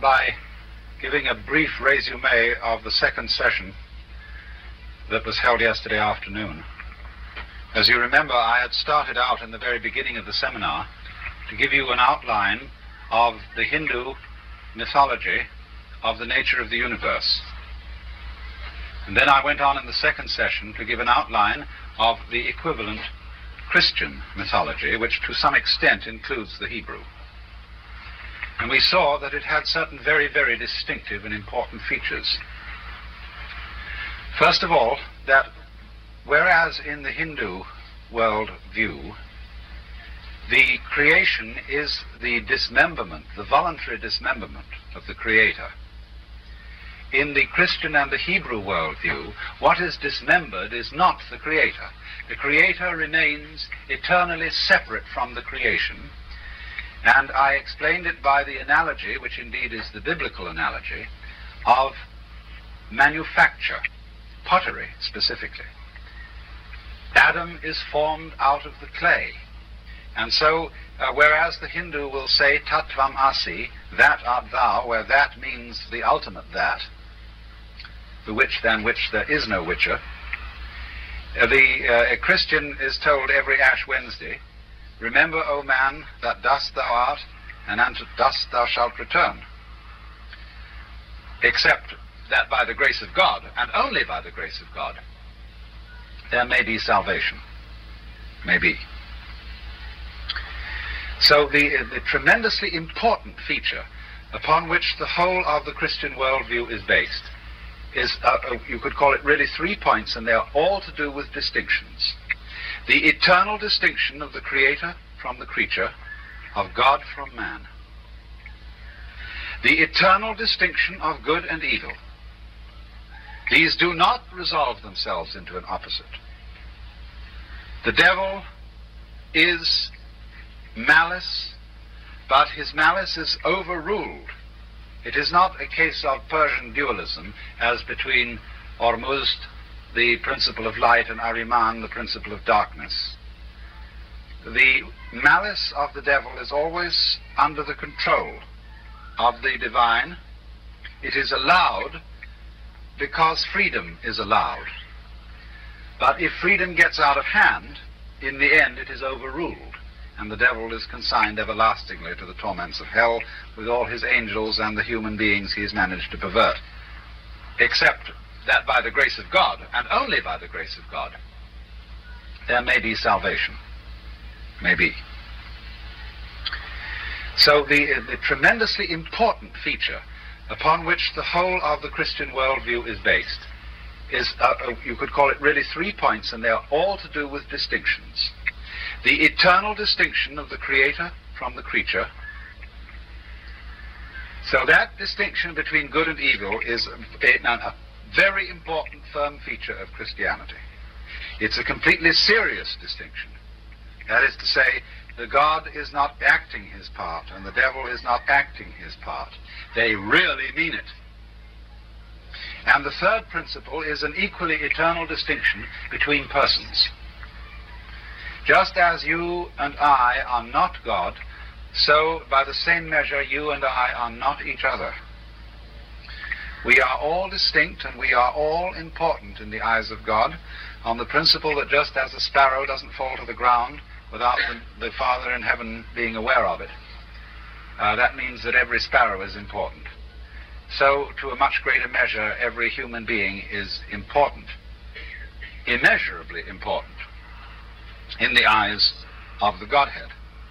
start by giving a brief resume of the second session that was held yesterday afternoon. As you remember, I had started out in the very beginning of the seminar to give you an outline of the Hindu mythology of the nature of the universe. And then I went on in the second session to give an outline of the equivalent Christian mythology, which to some extent includes the Hebrew. And we saw that it had certain very, very distinctive and important features. First of all, that whereas in the Hindu world view, the creation is the dismemberment, the voluntary dismemberment of the Creator, in the Christian and the Hebrew worldview, what is dismembered is not the Creator. The Creator remains eternally separate from the creation, and I explained it by the analogy, which indeed is the biblical analogy, of manufacture, pottery specifically. Adam is formed out of the clay, and so whereas the Hindu will say Tattvam Asi, that art thou, where that means the ultimate that, the which than which there is no whicher, a Christian is told every Ash Wednesday, remember, O man, that dust thou art, and unto dust thou shalt return. Except that by the grace of God, and only by the grace of God, there may be salvation. May be. So the tremendously important feature upon which the whole of the Christian worldview is based is, you could call it really 3 points, and they are all to do with distinctions. The eternal distinction of the Creator from the creature, of God from man. The eternal distinction of good and evil. These do not resolve themselves into an opposite. The devil is malice, but his malice is overruled. It is not a case of Persian dualism, as between Ormuzd, the principle of light, and Ahriman, the principle of darkness. The malice of the devil is always under the control of the divine. It is allowed because freedom is allowed. But if freedom gets out of hand, in the end it is overruled, and the devil is consigned everlastingly to the torments of hell with all his angels and the human beings he has managed to pervert. Except that by the grace of God, and only by the grace of God, there may be salvation. May be. So the tremendously important feature upon which the whole of the Christian worldview is based is, you could call it really 3 points, and they are all to do with distinctions. The eternal distinction of the Creator from the creature. So that distinction between good and evil is a very important, firm feature of Christianity. It's a completely serious distinction. That is to say, the God is not acting his part, and the devil is not acting his part. They really mean it. And the third principle is an equally eternal distinction between persons. Just as you and I are not God, so by the same measure you and I are not each other. We are all distinct, and we are all important in the eyes of God, on the principle that just as a sparrow doesn't fall to the ground without the Father in heaven being aware of it, that means that every sparrow is important. So, to a much greater measure, every human being is important, immeasurably important, in the eyes of the Godhead.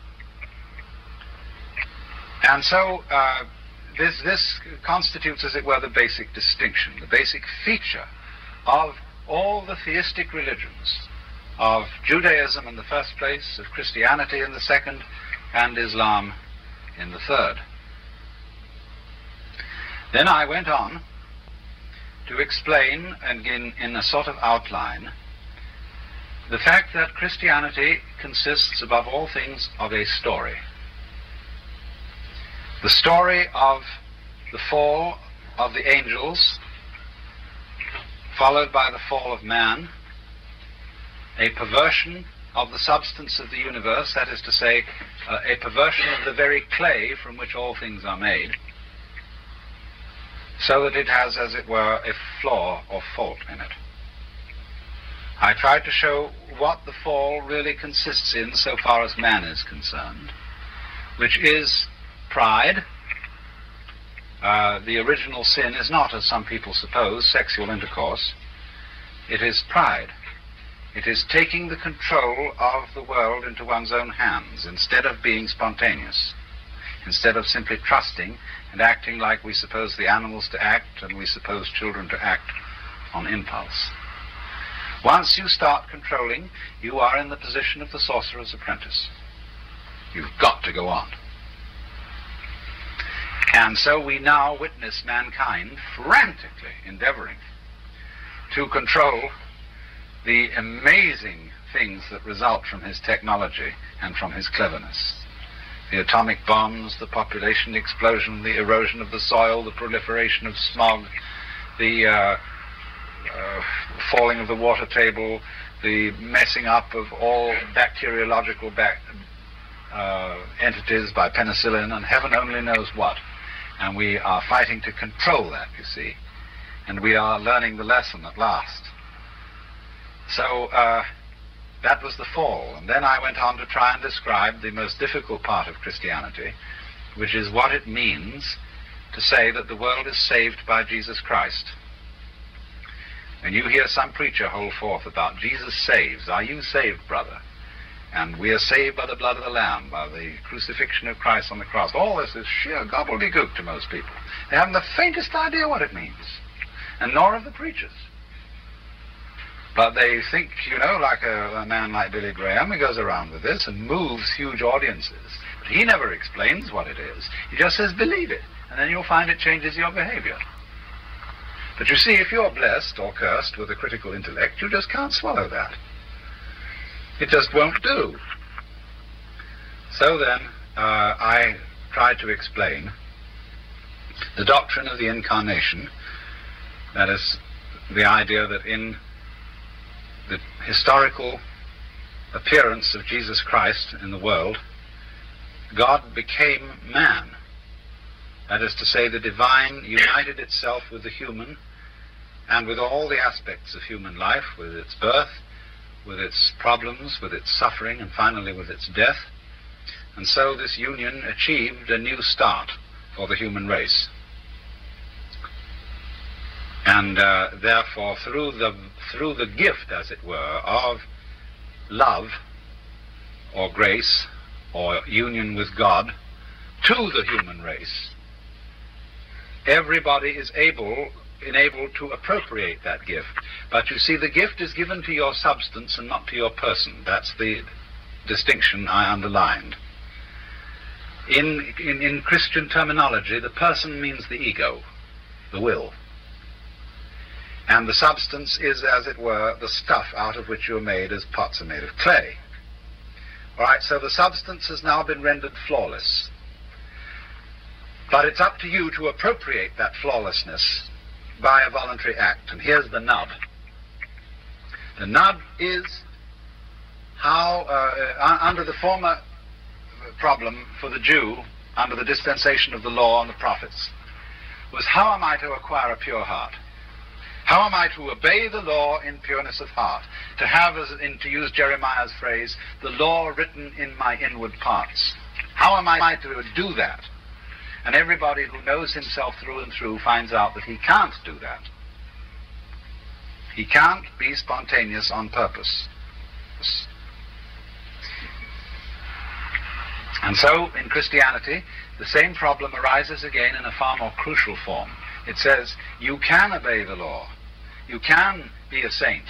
And so this constitutes, as it were, the basic distinction, the basic feature of all the theistic religions, of Judaism in the first place, of Christianity in the second, and Islam in the third. Then I went on to explain, again in a sort of outline, the fact that Christianity consists above all things of a story. The story of the fall of the angels, followed by the fall of man, a perversion of the substance of the universe, that is to say, a perversion of the very clay from which all things are made, so that it has, as it were, a flaw or fault in it. I tried to show what the fall really consists in so far as man is concerned, which is pride. The original sin is not, as some people suppose, sexual intercourse. It is pride. It is taking the control of the world into one's own hands instead of being spontaneous, instead of simply trusting and acting like we suppose the animals to act and we suppose children to act on impulse. Once you start controlling, you are in the position of the sorcerer's apprentice. You've got to go on. And so we now witness mankind frantically endeavoring to control the amazing things that result from his technology and from his cleverness. The atomic bombs, the population explosion, the erosion of the soil, the proliferation of smog, the falling of the water table, the messing up of all bacteriological entities by penicillin, and heaven only knows what. And we are fighting to control that, you see. And we are learning the lesson at last. So that was the fall. And then I went on to try and describe the most difficult part of Christianity, which is what it means to say that the world is saved by Jesus Christ. When you hear some preacher hold forth about Jesus saves, are you saved, brother? And we are saved by the blood of the Lamb, by the crucifixion of Christ on the cross. All this is sheer gobbledygook to most people. They haven't the faintest idea what it means, and nor have the preachers. But they think, you know, like a man like Billy Graham, he goes around with this and moves huge audiences. But he never explains what it is. He just says, believe it, and then you'll find it changes your behavior. But you see, if you're blessed or cursed with a critical intellect, you just can't swallow that. It just won't do. So then, I tried to explain the doctrine of the Incarnation, that is, the idea that in the historical appearance of Jesus Christ in the world, God became man. That is to say, the divine united itself with the human and with all the aspects of human life, with its birth, with its problems, with its suffering, and finally with its death. And so this union achieved a new start for the human race. And therefore, through the gift, as it were, of love or grace or union with God to the human race, everybody is enabled to appropriate that gift. But you see, the gift is given to your substance and not to your person. That's the distinction I underlined. In Christian terminology, the person means the ego, the will. And the substance is, as it were, the stuff out of which you're made, as pots are made of clay. All right, so the substance has now been rendered flawless. But it's up to you to appropriate that flawlessness by a voluntary act. And here's the nub. The nub is how, under the former problem for the Jew, under the dispensation of the law and the prophets, was how am I to acquire a pure heart? How am I to obey the law in pureness of heart? To have, to use Jeremiah's phrase, the law written in my inward parts. How am I to do that? And everybody who knows himself through and through finds out that he can't do that. He can't be spontaneous on purpose. And so, in Christianity, the same problem arises again in a far more crucial form. It says, you can obey the law. You can be a saint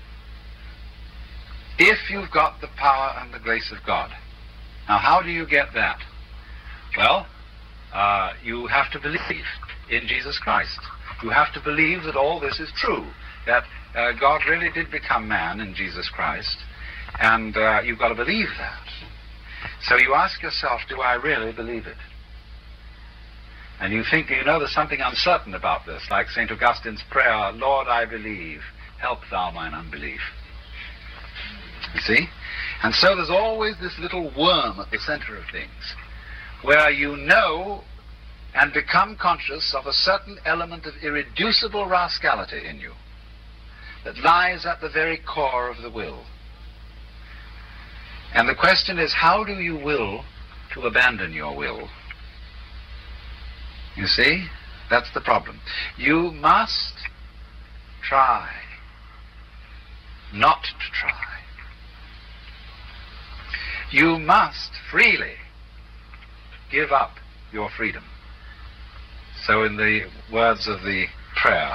if you've got the power and the grace of God. Now, how do you get that? Well, you have to believe in Jesus Christ. You have to believe that all this is true, that God really did become man in Jesus Christ, and you've got to believe that. So you ask yourself, do I really believe it? And you think, you know, there's something uncertain about this, like St. Augustine's prayer, Lord, I believe, help thou mine unbelief. You see? And so there's always this little worm at the center of things, where you know and become conscious of a certain element of irreducible rascality in you that lies at the very core of the will. And the question is, how do you will to abandon your will? You see, that's the problem. You must try not to try. You must freely give up your freedom. So in the words of the prayer,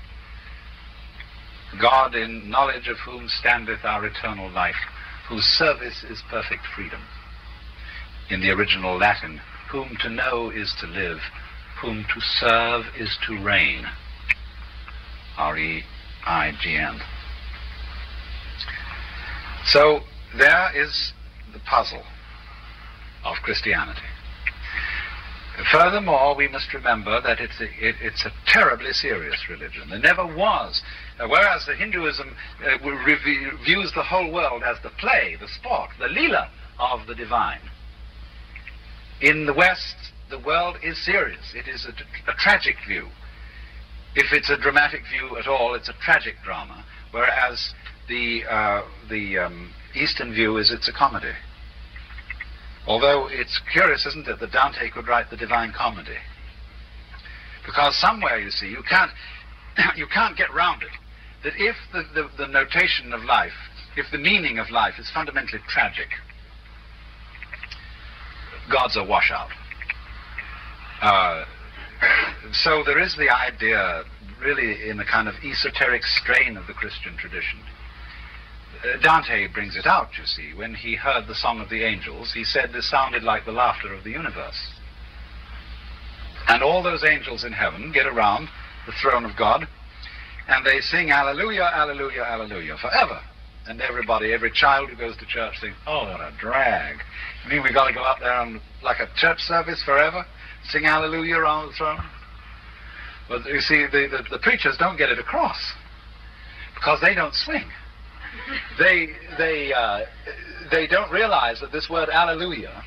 God, in knowledge of whom standeth our eternal life, whose service is perfect freedom. In the original Latin, whom to know is to live, whom to serve is to reign. R-E-I-G-N. So there is the puzzle of Christianity. Furthermore, we must remember that it's a terribly serious religion. There never was. Whereas the Hinduism views the whole world as the play, the sport, the leela of the divine. In the West, the world is serious. It is a tragic view. If it's a dramatic view at all, it's a tragic drama. Whereas the Eastern view is it's a comedy. Although it's curious, isn't it, that Dante could write the Divine Comedy. Because somewhere, you see, you can't get round it. That if the notation of life, if the meaning of life is fundamentally tragic, God's a washout. So there is the idea, really in a kind of esoteric strain of the Christian tradition. Dante brings it out, you see. When he heard the Song of the Angels, he said this sounded like the laughter of the universe. And all those angels in heaven get around the throne of God, and they sing Alleluia, Alleluia, Alleluia forever. And everybody, every child who goes to church thinks, oh, what a drag. You mean we've got to go up there and, like a church service forever, sing Alleluia around the throne? But you see, the preachers don't get it across, because they don't swing. They don't realize that this word Alleluia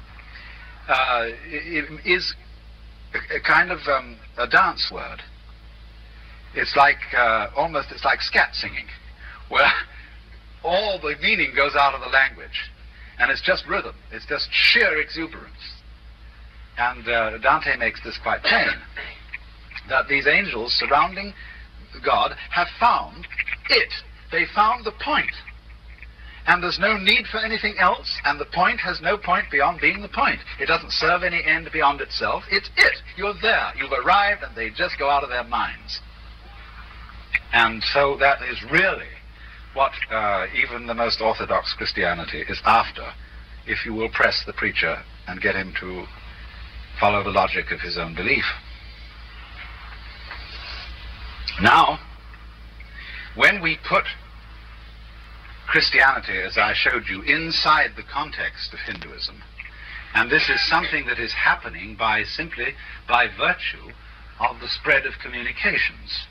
is a kind of a dance word. It's like it's like scat singing, where all the meaning goes out of the language, and it's just rhythm. It's just sheer exuberance. And Dante makes this quite plain, that these angels surrounding God have found it. They found the point. And there's no need for anything else, and the point has no point beyond being the point. It doesn't serve any end beyond itself. It's it. You're there. You've arrived, and they just go out of their minds. And so that is really what even the most orthodox Christianity is after, if you will press the preacher and get him to follow the logic of his own belief. Now, when we put Christianity, as I showed you, inside the context of Hinduism, and this is something that is happening simply by virtue of the spread of communications.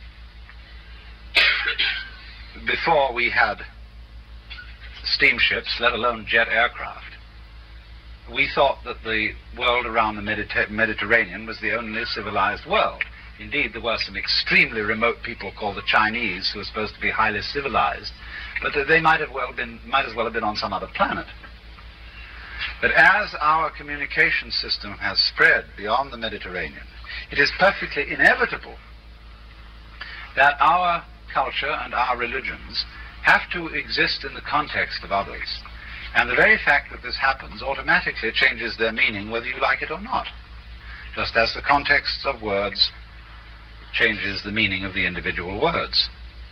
Before we had steamships, let alone jet aircraft, we thought that the world around the Mediterranean was the only civilized world. Indeed, there were some extremely remote people called the Chinese who were supposed to be highly civilized, but they might as well have been on some other planet. But as our communication system has spread beyond the Mediterranean, it is perfectly inevitable that our culture and our religions have to exist in the context of others. And the very fact that this happens automatically changes their meaning whether you like it or not, just as the context of words changes the meaning of the individual words.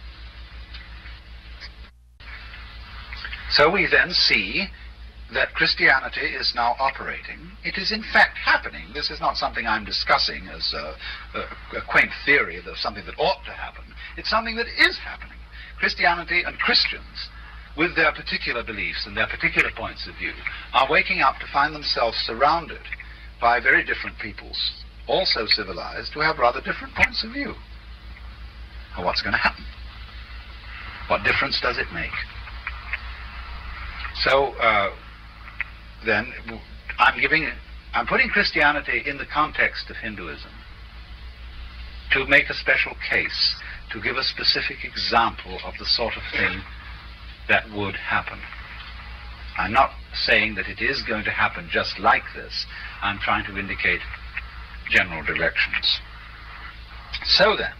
So we then see that Christianity is now operating. It is in fact happening. This is not something I'm discussing as a quaint theory of something that ought to happen. It's something that is happening. Christianity and Christians, with their particular beliefs and their particular points of view, are waking up to find themselves surrounded by very different peoples, also civilized, who have rather different points of view. Well, what's going to happen? What difference does it make? So then I'm giving I'm putting Christianity in the context of Hinduism to make a special case, to give a specific example of the sort of thing that would happen. I'm not saying that it is going to happen just like this. I'm trying to indicate general directions. So then,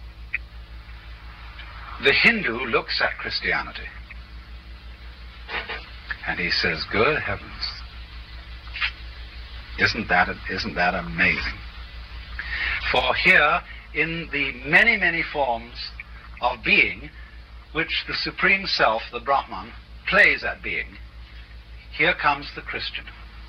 the Hindu looks at Christianity and he says, good heavens, isn't that amazing? For here, in the many, many forms of being which the Supreme Self, the Brahman, plays at being, here comes the Christian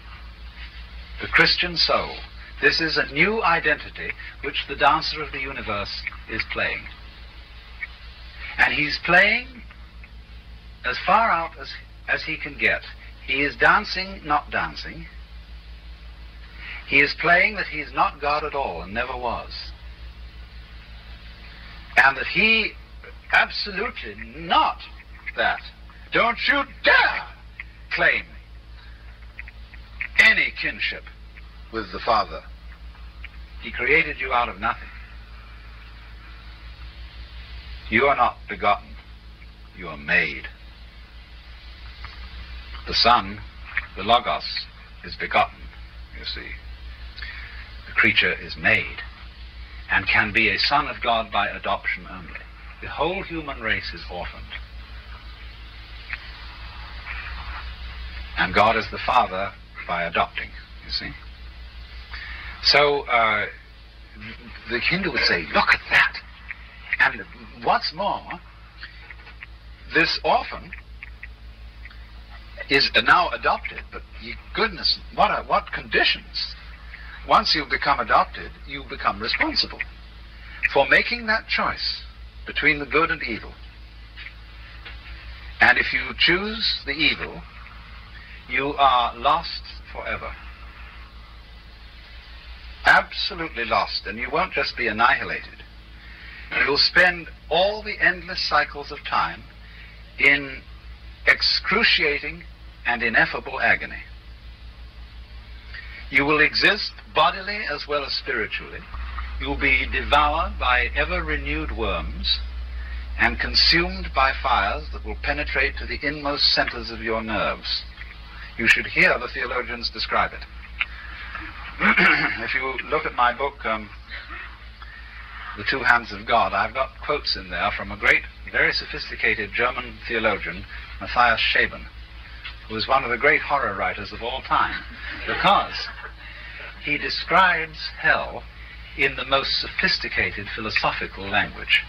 soul. This is a new identity which the dancer of the universe is playing. And he's playing as far out as he can get. He is dancing, not dancing. He is playing that he is not God at all and never was. And that he absolutely not that. Don't you dare claim any kinship with the Father. He created you out of nothing. You are not begotten. You are made. The Son, the Logos, is begotten, you see. The creature is made and can be a son of God by adoption only. The whole human race is orphaned. And God is the Father by adopting, you see. So the Hindu would say, look at that. And what's more, this orphan is now adopted, but goodness, what conditions. Once you become adopted, you become responsible for making that choice between the good and evil. And if you choose the evil, you are lost forever. Absolutely lost, and you won't just be annihilated. You'll spend all the endless cycles of time in excruciating and ineffable agony. You will exist bodily as well as spiritually. You will be devoured by ever-renewed worms and consumed by fires that will penetrate to the inmost centers of your nerves. You should hear the theologians describe it. If you look at my book, The Two Hands of God, I've got quotes in there from a great, very sophisticated German theologian, Matthias Schaben, who is one of the great horror writers of all time, because he describes hell in the most sophisticated philosophical language.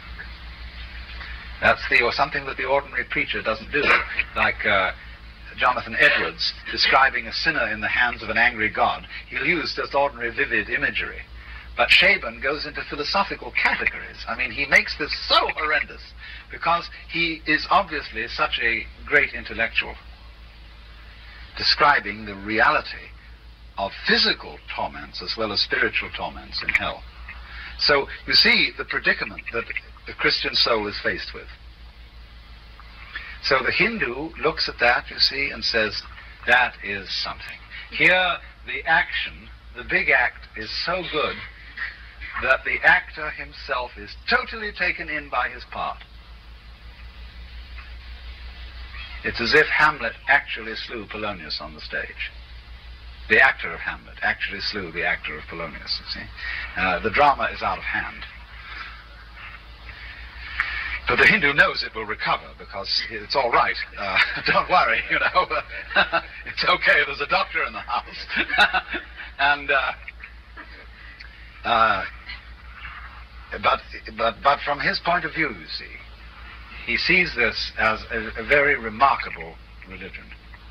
That's something that the ordinary preacher doesn't do, like Jonathan Edwards describing a sinner in the hands of an angry God. He'll use just ordinary vivid imagery. But Schaben goes into philosophical categories. I mean, he makes this so horrendous because he is obviously such a great intellectual, describing the reality of physical torments as well as spiritual torments in hell. So you see the predicament that the Christian soul is faced with. So the Hindu looks at that, you see, and says, that is something. Here, the action, the big act, is so good that the actor himself is totally taken in by his part. It's as if Hamlet actually slew Polonius on the stage. The actor of Hamlet actually slew the actor of Polonius, you see. The drama is out of hand. But the Hindu knows it will recover because it's all right. Don't worry, you know. It's okay, there's a doctor in the house. And but from his point of view, you see, he sees this as a very remarkable religion.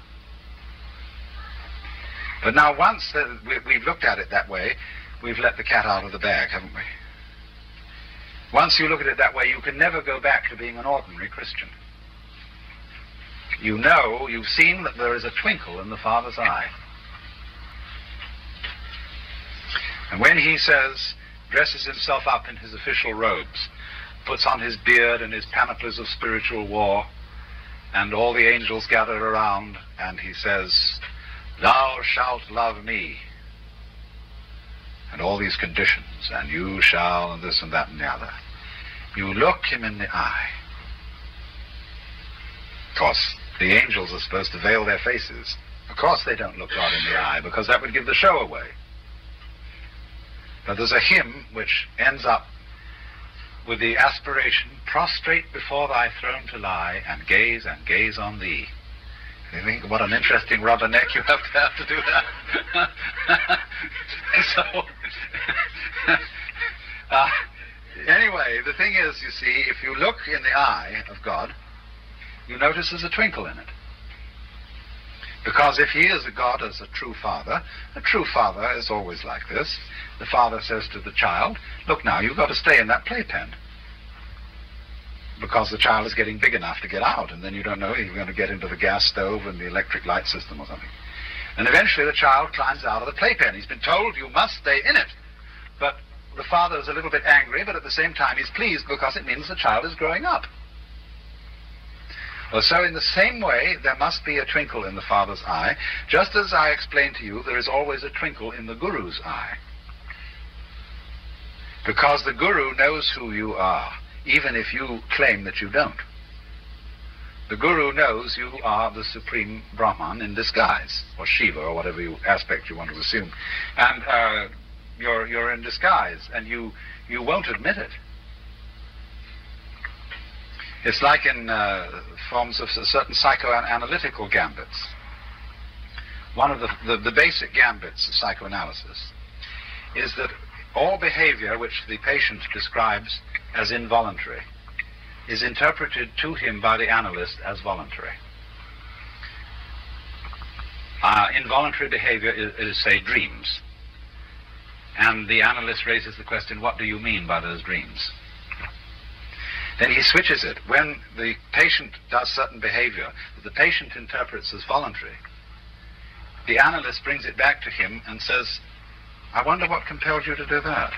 But now once we've looked at it that way, we've let the cat out of the bag, haven't we? Once you look at it that way, you can never go back to being an ordinary Christian. You know, you've seen that there is a twinkle in the Father's eye. And when he says, dresses himself up in his official robes, puts on his beard and his panoplies of spiritual war, and all the angels gather around, and he says, "Thou shalt love me and all these conditions, and you shall, and this and that and the other. You look him in the eye. Of course, the angels are supposed to veil their faces. Of course they don't look God in the eye, because that would give the show away. But there's a hymn which ends up with the aspiration, prostrate before thy throne to lie, and gaze on thee. You think what an interesting rubber neck you have to do that. So, anyway, the thing is, you see, if you look in the eye of God, you notice there's a twinkle in it. Because if he is a God as a true father is always like this. The father says to the child, look now, you've got to stay in that playpen. Because the child is getting big enough to get out, and then you don't know if you're going to get into the gas stove and the electric light system or something. And eventually the child climbs out of the playpen. He's been told, you must stay in it. But the father is a little bit angry, but at the same time he's pleased because it means the child is growing up. Well, so in the same way, there must be a twinkle in the father's eye. Just as I explained to you, there is always a twinkle in the guru's eye. Because the guru knows who you are, even if you claim that you don't. The guru knows you are the supreme Brahman in disguise, or Shiva, or whatever aspect you want to assume. And you're in disguise, and you won't admit it. It's like in forms of certain psychoanalytical gambits. One of the basic gambits of psychoanalysis is that all behavior which the patient describes as involuntary is interpreted to him by the analyst as voluntary. Involuntary behavior is, say, dreams. And the analyst raises the question, what do you mean by those dreams? Then he switches it. When the patient does certain behavior that the patient interprets as voluntary, the analyst brings it back to him and says, I wonder what compelled you to do that.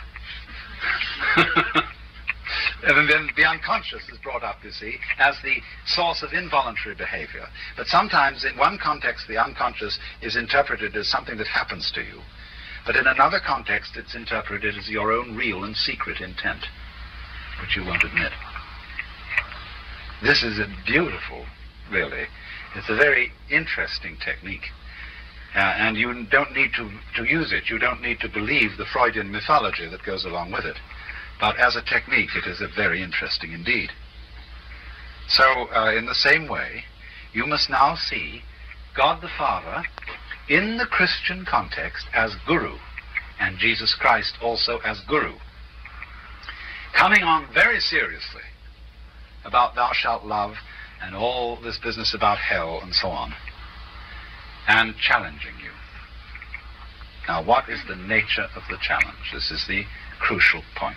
And then the unconscious is brought up, you see, as the source of involuntary behavior. But sometimes in one context the unconscious is interpreted as something that happens to you. But in another context it's interpreted as your own real and secret intent, which you won't admit. This is a beautiful, really, it's a very interesting technique. And you don't need to use it. You don't need to believe the Freudian mythology that goes along with it. But as a technique, it is very interesting indeed. So, in the same way, you must now see God the Father in the Christian context as Guru, and Jesus Christ also as Guru, coming on very seriously about thou shalt love and all this business about hell and so on, and challenging you. Now, what is the nature of the challenge? This is the crucial point.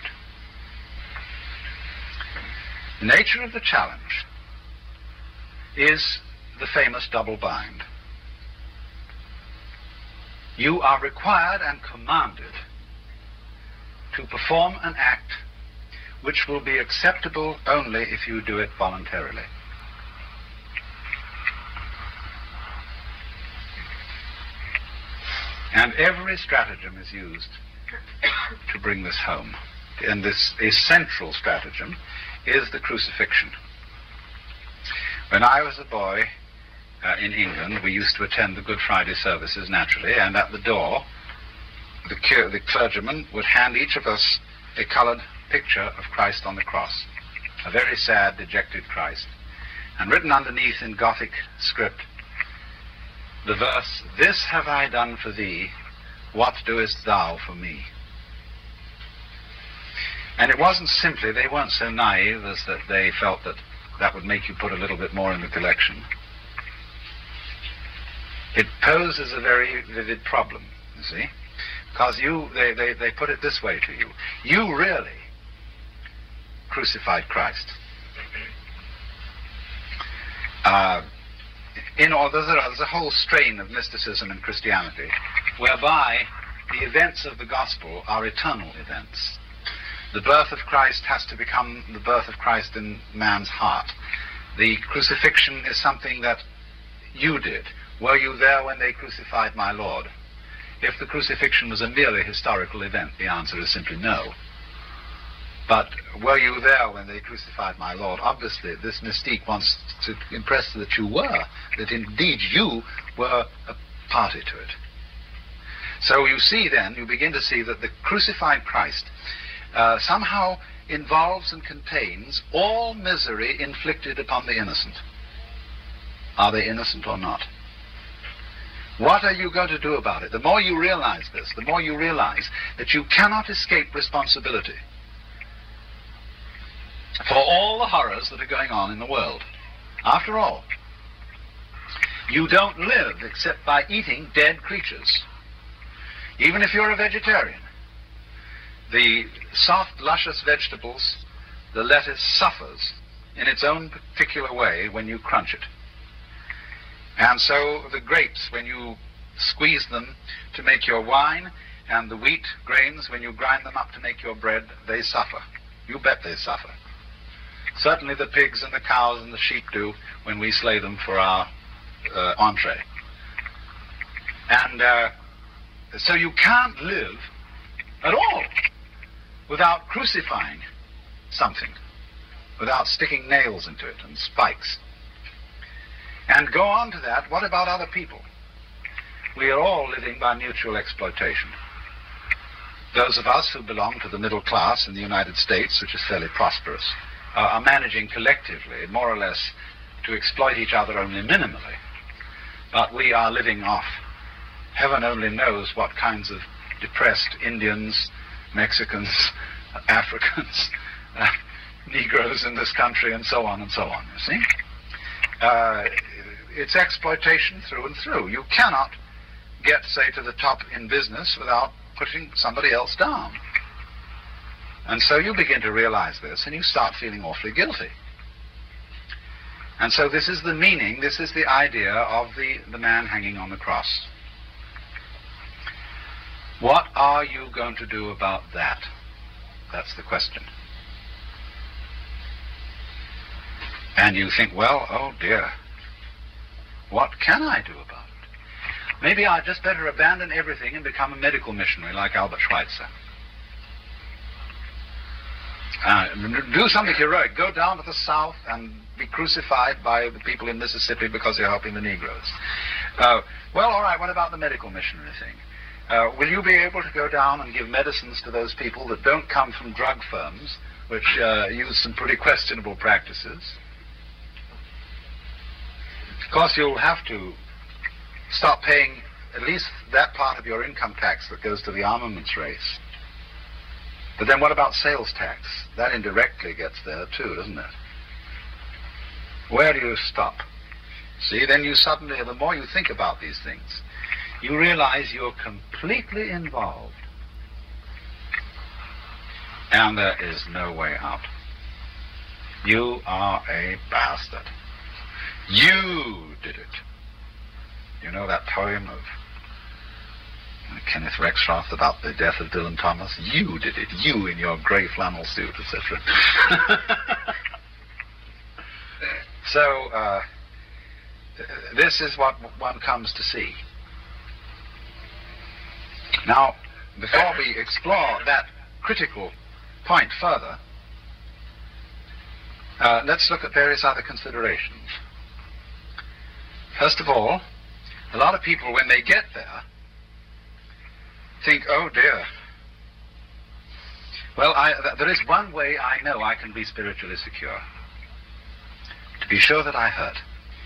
The nature of the challenge is the famous double bind. You are required and commanded to perform an act which will be acceptable only if you do it voluntarily. And every stratagem is used to bring this home. And this essential stratagem is the crucifixion. When I was a boy in England, we used to attend the Good Friday services naturally, and at the door the clergyman would hand each of us a colored picture of Christ on the cross, a very sad, dejected Christ, and written underneath in Gothic script the verse, "This have I done for thee, what doest thou for me?" And it wasn't simply, they weren't so naive as that they felt that that would make you put a little bit more in the collection. It poses a very vivid problem, you see, because they put it this way to you. You really crucified Christ. There's a whole strain of mysticism in Christianity whereby the events of the gospel are eternal events. The birth of Christ has to become the birth of Christ in man's heart. The crucifixion is something that you did. Were you there when they crucified my Lord? if the crucifixion was a merely historical event, the answer is simply no. But were you there when they crucified my Lord? Obviously, this mystique wants to impress that you were, that indeed you were a party to it. So you see then, you begin to see that the crucified Christ somehow involves and contains all misery inflicted upon the innocent. Are they innocent or not? What are you going to do about it? The more you realize this, the more you realize that you cannot escape responsibility for all the horrors that are going on in the world. After all, you don't live except by eating dead creatures. Even if you're a vegetarian, the soft, luscious vegetables, the lettuce suffers in its own particular way when you crunch it. And so the grapes, when you squeeze them to make your wine, and the wheat grains, when you grind them up to make your bread, they suffer. You bet they suffer. Certainly the pigs and the cows and the sheep do when we slay them for our entree. And so you can't live at all without crucifying something, without sticking nails into it and spikes. And go on to that, what about other people? We are all living by mutual exploitation. Those of us who belong to the middle class in the United States, which is fairly prosperous, are managing collectively, more or less, to exploit each other only minimally. But we are living off heaven only knows what kinds of depressed Indians, Mexicans, Africans, Negroes in this country, and so on, you see? It's exploitation through and through. You cannot get, say, to the top in business without putting somebody else down. And so you begin to realize this, and you start feeling awfully guilty. And so this is the meaning, this is the idea of the man hanging on the cross. What are you going to do about that? That's the question. And you think, well, oh dear, what can I do about it? Maybe I'd just better abandon everything and become a medical missionary like Albert Schweitzer. Do something heroic. Go down to the South and be crucified by the people in Mississippi because they're helping the Negroes. Well, all right, what about the medical missionary thing? Will you be able to go down and give medicines to those people that don't come from drug firms, which use some pretty questionable practices? Of course, you'll have to stop paying at least that part of your income tax that goes to the armaments race. But then what about sales tax? That indirectly gets there too, doesn't it? Where do you stop? See, then you suddenly, the more you think about these things, you realize you're completely involved. And there is no way out. You are a bastard. You did it. You know that poem of Kenneth Rexroth about the death of Dylan Thomas? You did it. You in your grey flannel suit, etc. So, this is what one comes to see. Now, before we explore that critical point further, let's look at various other considerations. First of all, a lot of people, when they get there, think, oh dear. Well, there is one way I know I can be spiritually secure. To be sure that I hurt.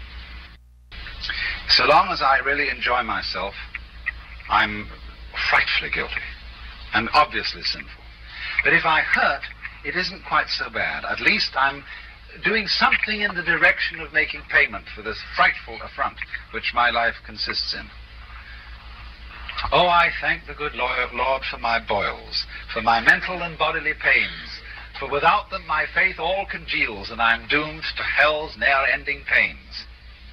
So long as I really enjoy myself, I'm frightfully guilty and obviously sinful. But if I hurt, it isn't quite so bad. At least I'm doing something in the direction of making payment for this frightful affront which my life consists in. Oh, I thank the good Lord for my boils, for my mental and bodily pains, for without them my faith all congeals, and I am doomed to hell's ne'er-ending pains.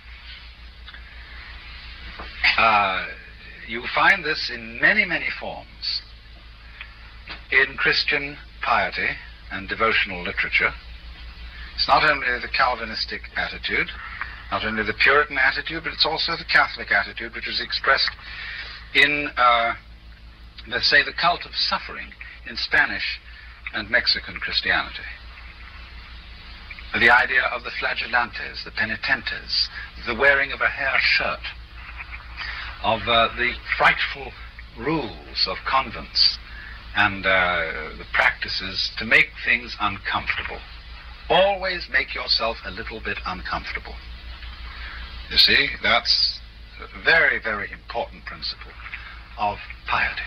You find this in many, many forms. In Christian piety and devotional literature, it's not only the Calvinistic attitude, not only the Puritan attitude, but it's also the Catholic attitude, which is expressed in, let's say, the cult of suffering in Spanish and Mexican Christianity. The idea of the flagellantes, the penitentes, the wearing of a hair shirt, of the frightful rules of convents and the practices to make things uncomfortable. Always make yourself a little bit uncomfortable. You see, that's a very, very important principle of piety.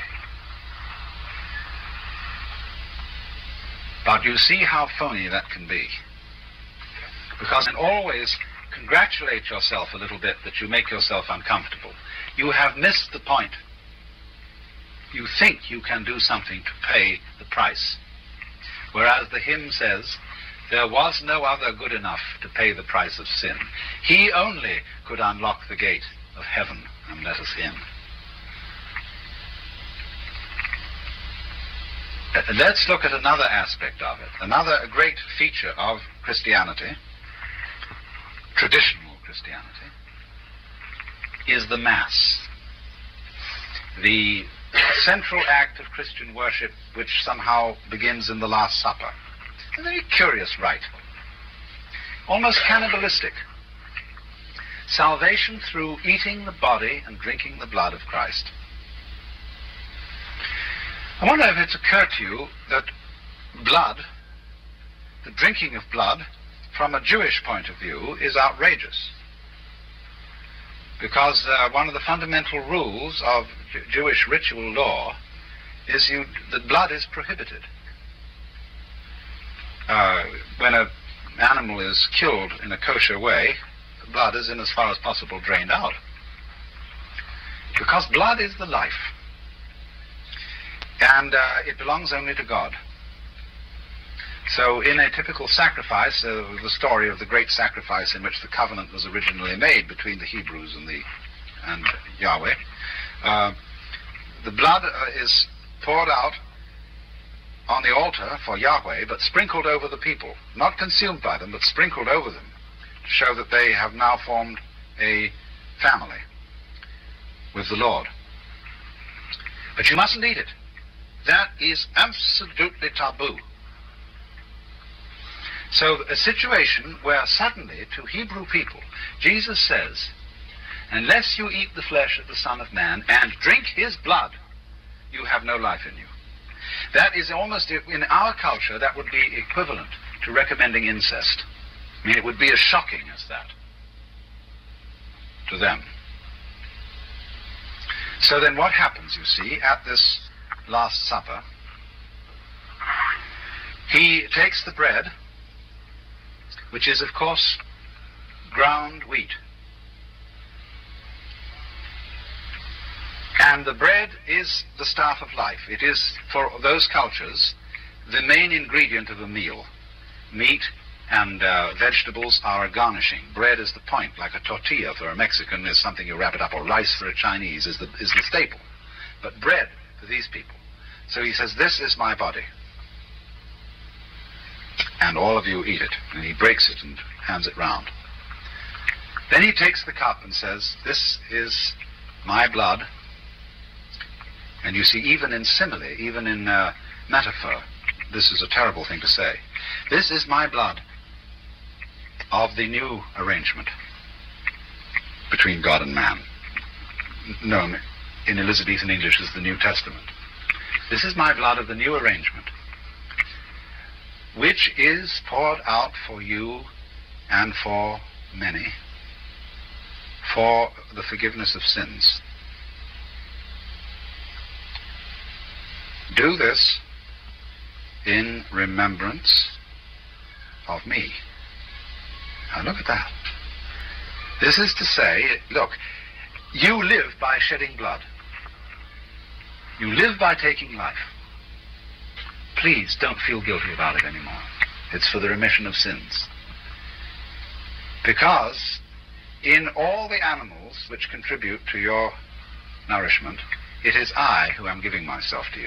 But you see how phony that can be. Because and always congratulate yourself a little bit that you make yourself uncomfortable. You have missed the point. You think you can do something to pay the price. Whereas the hymn says, there was no other good enough to pay the price of sin. He only could unlock the gate of heaven and let us in. Let's look at another aspect of it. Another great feature of Christianity, traditional Christianity, is the Mass. The central act of Christian worship which somehow begins in the Last Supper. A very curious rite, almost cannibalistic. Salvation through eating the body and drinking the blood of Christ. I wonder if it's occurred to you that blood, the drinking of blood, from a Jewish point of view, is outrageous. Because one of the fundamental rules of Jewish ritual law is that blood is prohibited. When an animal is killed in a kosher way, the blood is, in as far as possible, drained out. Because blood is the life. And it belongs only to God. So in a typical sacrifice, the story of the great sacrifice in which the covenant was originally made between the Hebrews and Yahweh, the blood is poured out on the altar for Yahweh, but sprinkled over the people, not consumed by them, but sprinkled over them, to show that they have now formed a family with the Lord. But you mustn't eat it. That is absolutely taboo. So a situation where suddenly to Hebrew people, Jesus says, unless you eat the flesh of the Son of Man and drink his blood, you have no life in you. That is almost, in our culture, that would be equivalent to recommending incest. I mean, it would be as shocking as that to them. So then what happens, you see, at this Last Supper? He takes the bread, which is, of course, ground wheat. And the bread is the staff of life. It is, for those cultures, the main ingredient of a meal. Meat and vegetables are a garnishing. Bread is the point, like a tortilla for a Mexican is something you wrap it up, or rice for a Chinese is the staple. But bread for these people. So he says, this is my body. And all of you eat it. And he breaks it and hands it round. Then he takes the cup and says, this is my blood. And you see, even in simile, even in metaphor, this is a terrible thing to say. This is my blood of the new arrangement between God and man, known in Elizabethan English as the New Testament. This is my blood of the new arrangement, which is poured out for you and for many for the forgiveness of sins. Do this in remembrance of me. Now look at that. This is to say, look, you live by shedding blood. You live by taking life. Please don't feel guilty about it anymore. It's for the remission of sins. Because in all the animals which contribute to your nourishment, it is I who am giving myself to you.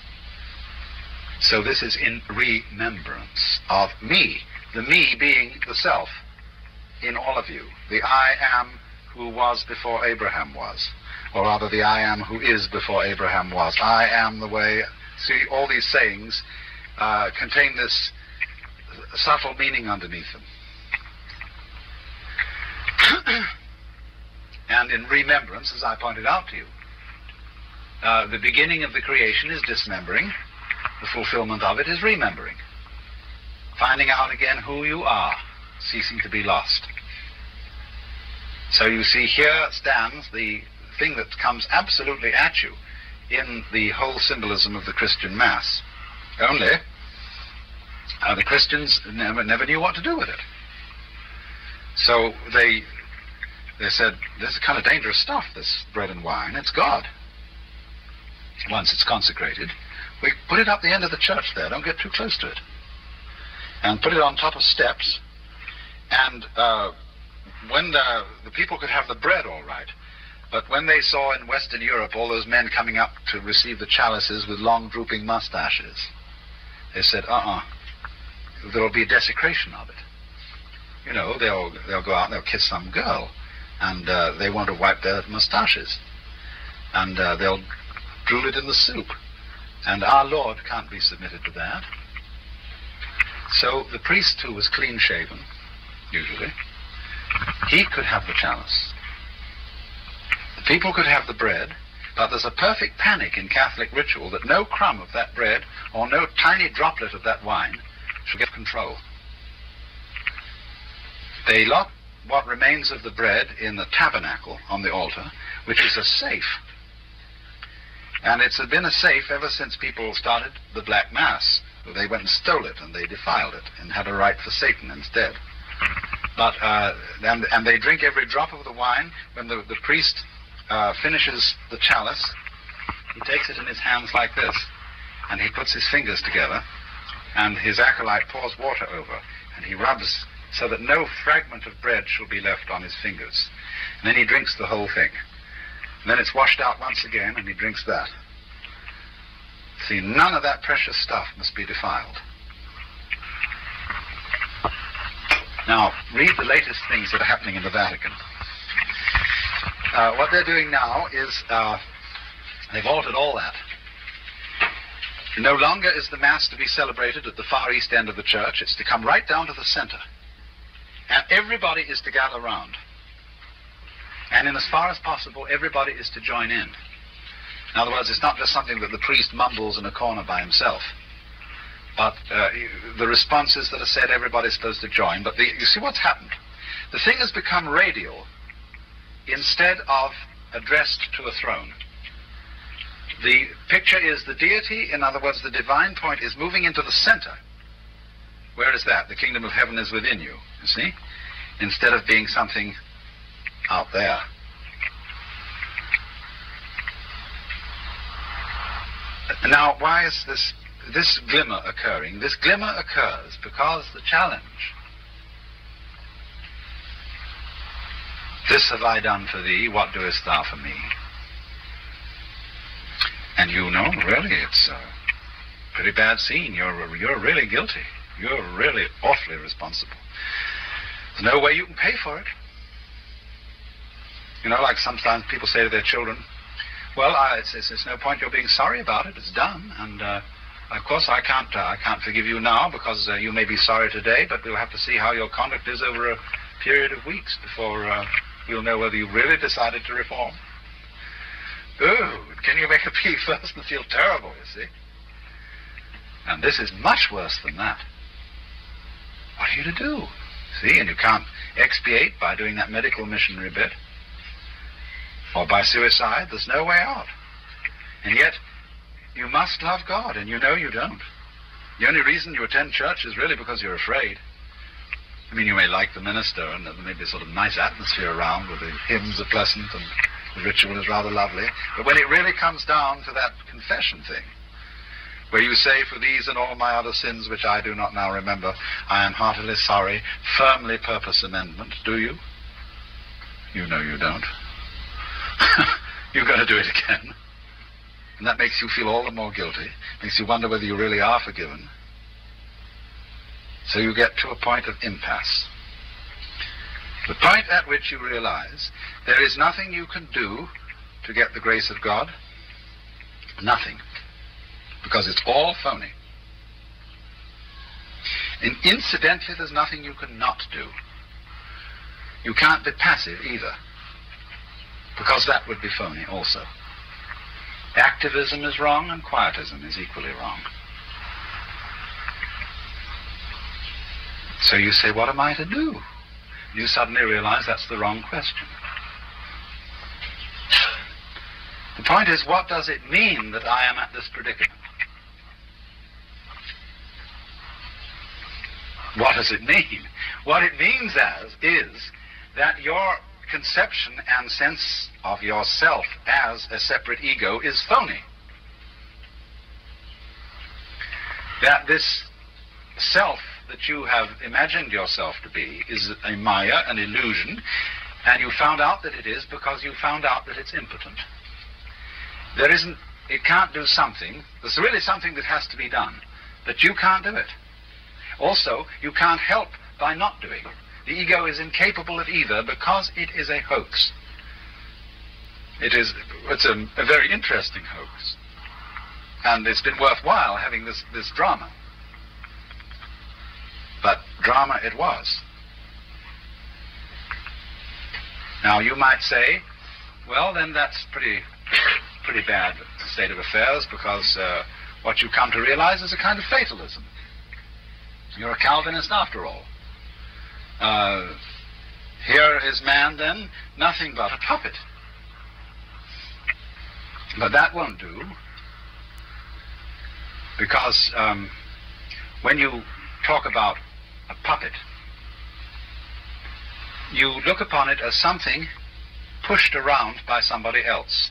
So this is in remembrance of me, the me being the self in all of you, the I am who was before Abraham was, or rather the I am who is before Abraham was. I am the way. See, all these sayings contain this subtle meaning underneath them. And in remembrance, as I pointed out to you, the beginning of the creation is dismembering. The fulfillment of it is remembering. Finding out again who you are, ceasing to be lost. So you see, here stands the thing that comes absolutely at you in the whole symbolism of the Christian Mass. Only, the Christians never knew what to do with it. So they said, this is kind of dangerous stuff, this bread and wine. It's God. Once it's consecrated, we put it up the end of the church there. Don't get too close to it. And put it on top of steps. And when the people could have the bread all right, but when they saw in Western Europe all those men coming up to receive the chalices with long drooping mustaches, they said, there'll be a desecration of it. You know, they'll go out and they'll kiss some girl, and they want to wipe their mustaches, and they'll drool it in the soup, and our Lord can't be submitted to that. So the priest, who was clean-shaven, usually, he could have the chalice. The people could have the bread, but there's a perfect panic in Catholic ritual that no crumb of that bread or no tiny droplet of that wine shall get control. They lock what remains of the bread in the tabernacle on the altar, which is a safe. And it's been a safe ever since people started the Black Mass. They went and stole it, and they defiled it, and had a rite for Satan instead. But and they drink every drop of the wine. When the priest finishes the chalice, he takes it in his hands like this, and he puts his fingers together, and his acolyte pours water over, and he rubs so that no fragment of bread shall be left on his fingers. And then he drinks the whole thing. And then it's washed out once again, and he drinks that. See, none of that precious stuff must be defiled. Now, read the latest things that are happening in the Vatican. What they're doing now is they've altered all that. No longer is the Mass to be celebrated at the far east end of the church. It's to come right down to the center. And everybody is to gather round. And in as far as possible, everybody is to join in. In other words, it's not just something that the priest mumbles in a corner by himself. But the responses that are said, everybody's supposed to join. But you see what's happened? The thing has become radial instead of addressed to a throne. The picture is the deity, in other words, the divine point is moving into the center. Where is that? The kingdom of heaven is within you see? Instead of being something out there. Now, why is this glimmer occurring? This glimmer occurs because the challenge, this have I done for thee, what doest thou for me? And you know, really, it's a pretty bad scene. You're really guilty. You're really awfully responsible. There's no way you can pay for it. You know, like sometimes people say to their children, well, it's no point you're being sorry about it. It's done. And, of course, I can't forgive you now because you may be sorry today, but we'll have to see how your conduct is over a period of weeks before we'll know whether you really decided to reform. Oh, can you make a plea first and feel terrible, you see? And this is much worse than that. What are you to do? See, and you can't expiate by doing that medical missionary bit. Or by suicide. There's no way out. And yet, you must love God, and you know you don't. The only reason you attend church is really because you're afraid. I mean, you may like the minister, and there may be a sort of nice atmosphere around, where the hymns are pleasant, and the ritual is rather lovely. But when it really comes down to that confession thing, where you say, for these and all my other sins which I do not now remember, I am heartily sorry, firmly purpose amendment, do you? You know you don't. You're going to do it again. And that makes you feel all the more guilty, makes you wonder whether you really are forgiven. So you get to a point of impasse. The point at which you realize there is nothing you can do to get the grace of God? Nothing. Because it's all phony. And incidentally, there's nothing you can not do. You can't be passive either, because that would be phony also. Activism is wrong and quietism is equally wrong. So you say, what am I to do? You suddenly realize that's the wrong question. The point is, what does it mean that I am at this predicament? What does it mean? What it means is that your conception and sense of yourself as a separate ego is phony. That this self that you have imagined yourself to be is a maya, an illusion, and you found out that it is because you found out that it's impotent. It can't do something. There's really something that has to be done, but you can't do it. Also, you can't help by not doing it. The ego is incapable of either because it is a hoax. It's a very interesting hoax. And it's been worthwhile having this drama. But drama it was. Now you might say, well then that's pretty bad state of affairs, because what you come to realize is a kind of fatalism. You're a Calvinist after all. Here is man then, nothing but a puppet. But that won't do, because when you talk about a puppet, you look upon it as something pushed around by somebody else.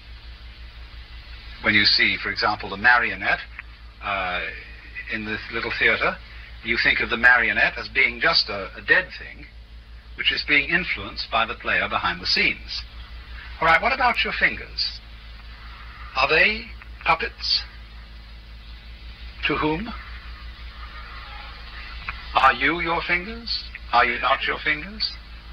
When you see, for example, the marionette in this little theater, you think of the marionette as being just a dead thing, which is being influenced by the player behind the scenes. All right, what about your fingers? Are they puppets? To whom? Are you your fingers? Are you not your fingers?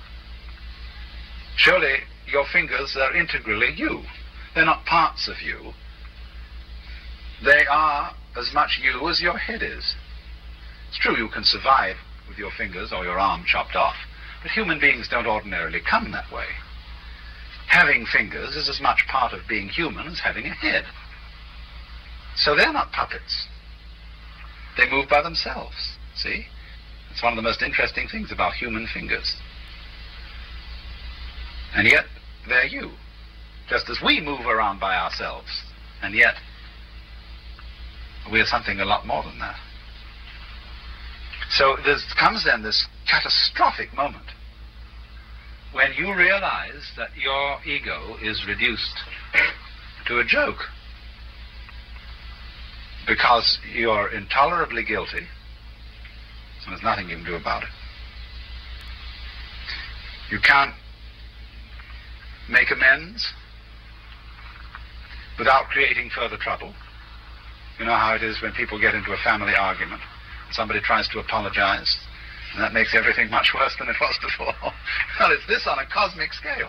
Surely your fingers are integrally you. They're not parts of you. They are as much you as your head is. It's true you can survive with your fingers or your arm chopped off, but human beings don't ordinarily come that way. Having fingers is as much part of being human as having a head. So they're not puppets. They move by themselves, see? It's one of the most interesting things about human fingers. And yet, they're you, just as we move around by ourselves. And yet, we're something a lot more than that. So there comes then this catastrophic moment when you realize that your ego is reduced to a joke because you're intolerably guilty, so there's nothing you can do about it. You can't make amends without creating further trouble. You know how it is when people get into a family argument. Somebody tries to apologize, and that makes everything much worse than it was before. Well, it's this on a cosmic scale.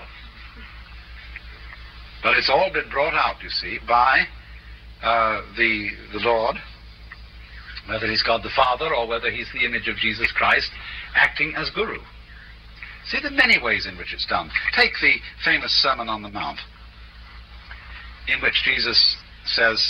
But it's all been brought out, you see, by the Lord, whether he's God the Father or whether he's the image of Jesus Christ, acting as Guru. See, there are many ways in which it's done. Take the famous Sermon on the Mount, in which Jesus says,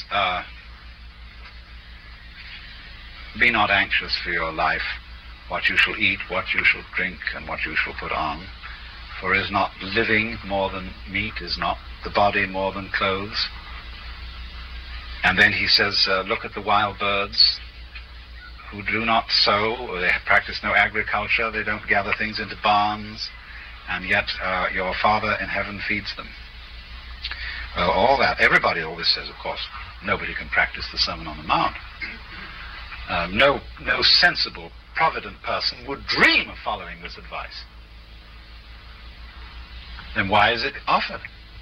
be not anxious for your life, what you shall eat, what you shall drink, and what you shall put on. For is not living more than meat, is not the body more than clothes? And then he says, look at the wild birds who do not sow, or they practice no agriculture, they don't gather things into barns, and yet your Father in heaven feeds them. Well, all that, everybody always says, of course, nobody can practice the Sermon on the Mount. No sensible, provident person would dream of following this advice. Then why is it offered?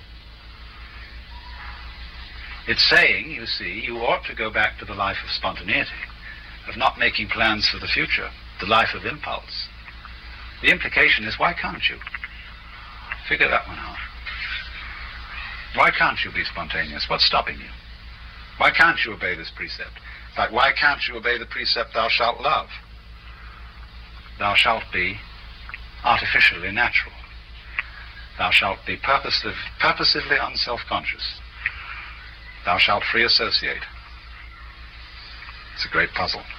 It's saying, you see, you ought to go back to the life of spontaneity, of not making plans for the future, the life of impulse. The implication is, why can't you? Figure that one out. Why can't you be spontaneous? What's stopping you? Why can't you obey this precept? In fact, why can't you obey the precept, thou shalt love? Thou shalt be artificially natural. Thou shalt be purposively unself-conscious. Thou shalt free associate. It's a great puzzle.